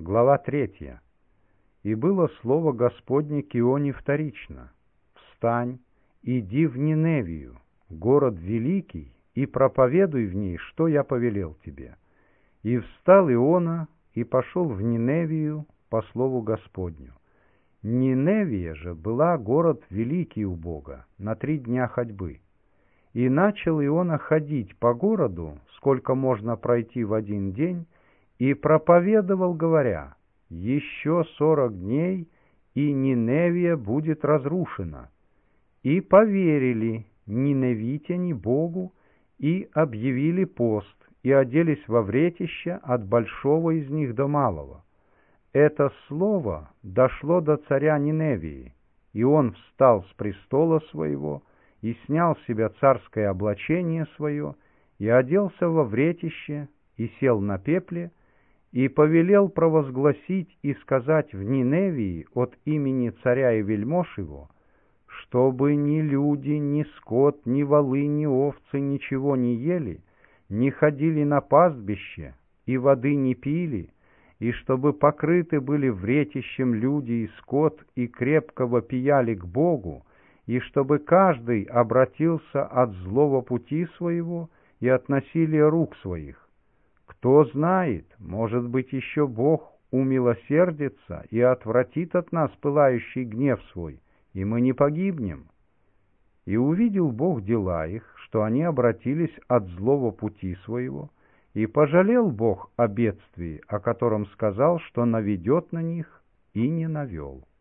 Глава 3. «И было слово Господне к Ионе вторично: встань, иди в Ниневию, город великий, и проповедуй в ней, что я повелел тебе. И встал Иона, и пошел в Ниневию по слову Господню. Ниневия же была город великий у Бога, на 3 дня ходьбы. И начал Иона ходить по городу, сколько можно пройти в 1 день, и проповедовал, говоря: еще 40 дней, и Ниневия будет разрушена. И поверили ниневитяне Богу, и объявили пост, и оделись во вретища от большого из них до малого. Это слово дошло до царя Ниневии, и он встал с престола своего, и снял с себя царское облачение свое, и оделся во вретище, и сел на пепле, и повелел провозгласить и сказать в Ниневии от имени царя и вельмож его, чтобы ни люди, ни скот, ни волы, ни овцы ничего не ели, не ходили на пастбище, и воды не пили, и чтобы покрыты были вретищем люди и скот, и крепко вопияли к Богу, и чтобы каждый обратился от злого пути своего и от насилия рук своих. Кто знает, может быть, еще Бог умилосердится и отвратит от нас пылающий гнев свой, и мы не погибнем. И увидел Бог дела их, что они обратились от злого пути своего, и пожалел Бог о бедствии, о котором сказал, что наведет на них, и не навел».